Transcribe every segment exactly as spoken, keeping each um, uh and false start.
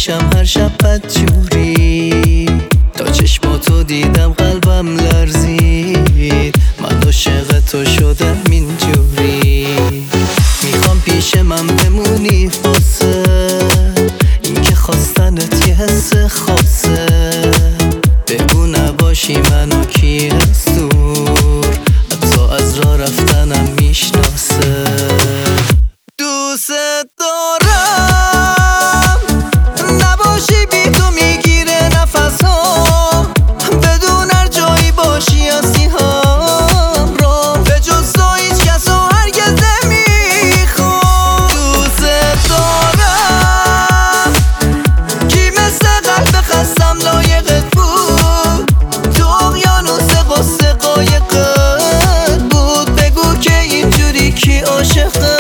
میشم هر شب بدجوری. تا چشماتو دیدم قلبم لرزید، من عاشق تو شدم اینجوری. میخوام پیش من بمونی واسه این که خواستنت یه حس خاصه. بگو نباشی منو کی از دور، حتی از راه رفتنم میشناسه. دوست دارم نباشی، بی تو میگیره نفسام، بدون هر جایی باشی آسیهام را، به جز تو هیچ کس رو هرگز نمیخوام. دوست دارم کی مثل قلب خستم لایقت بود، تو اقیانوس غصه قایقت بود. بگو که اینجوری کی عاشقت.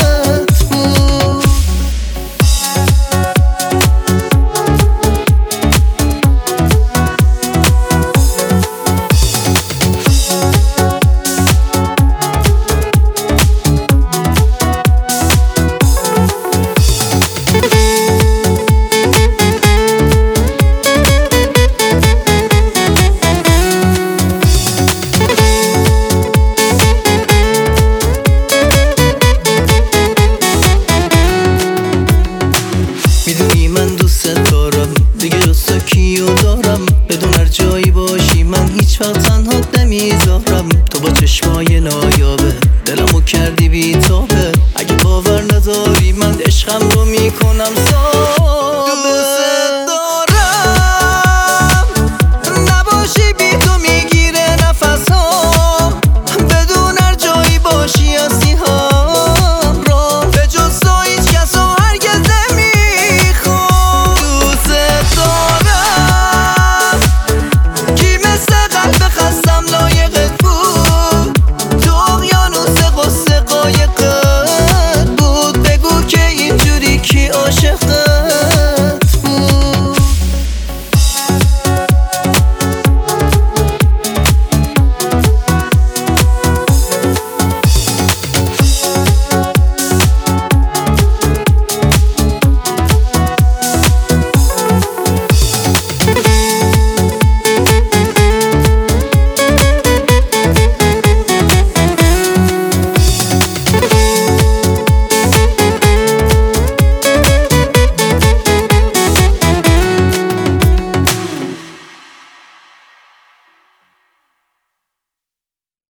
میدونی من دوست دارم، دیگه جز تو کیو دارم. بدون هر جایی باشی من هیچ وقت تنهات نمیذارم. تو با چشمای نایابه دلمو کردی بی تابه، اگه باور نداری من عشقم رو میکنم.